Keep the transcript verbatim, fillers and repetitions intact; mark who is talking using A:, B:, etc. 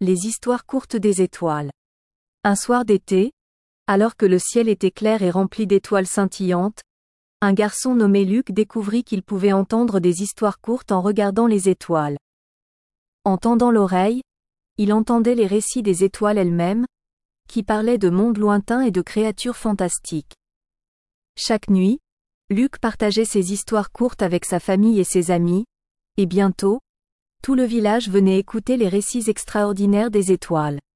A: Les histoires courtes des étoiles. Un soir d'été, alors que le ciel était clair et rempli d'étoiles scintillantes, un garçon nommé Luc découvrit qu'il pouvait entendre des histoires courtes en regardant les étoiles. En tendant l'oreille, il entendait les récits des étoiles elles-mêmes, qui parlaient de mondes lointains et de créatures fantastiques. Chaque nuit, Luc partageait ses histoires courtes avec sa famille et ses amis, et bientôt, tout le village venait écouter les récits extraordinaires des étoiles.